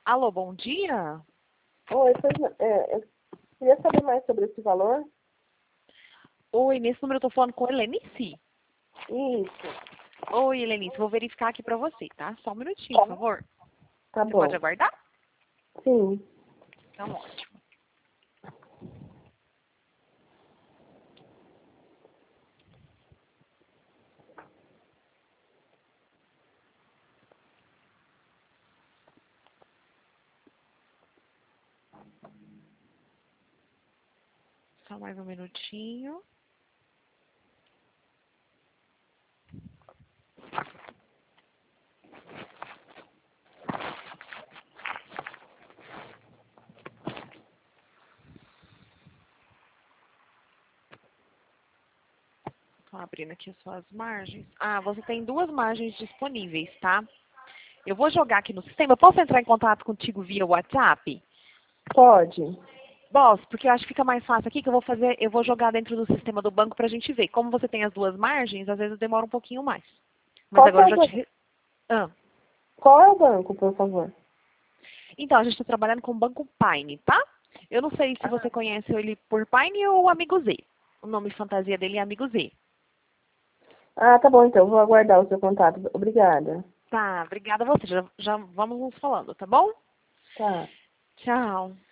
Alô, bom dia? Oi, eu queria saber mais sobre esse valor. Oi, nesse número eu tô falando com a Helenice. Isso. Oi, Helenice, vou verificar aqui pra você, tá? Só um minutinho, por favor. Tá Você pode bom. aguardar? Sim. Então, ótimo. Só mais um minutinho. Tô abrindo aqui as suas margens. Ah, você tem duas margens disponíveis, tá? Eu vou jogar aqui no sistema. Eu posso entrar em contato contigo via WhatsApp? Pode. Posso, porque eu acho que fica mais fácil aqui que eu vou jogar dentro do sistema do banco pra gente ver. Como você tem as duas margens, às vezes demora um pouquinho mais. Mas Qual que é agora eu o já banco? te... Ah. Qual é o banco, por favor? Então, a gente está trabalhando com o Banco Pine, tá? Eu não sei se você conhece ele por Pine ou Amigo Z. O nome fantasia dele é Amigo Z. Ah, tá bom, então. Vou aguardar o seu contato. Obrigada. Tá, obrigada a você. Já vamos nos falando, tá bom? Tá. Tchau.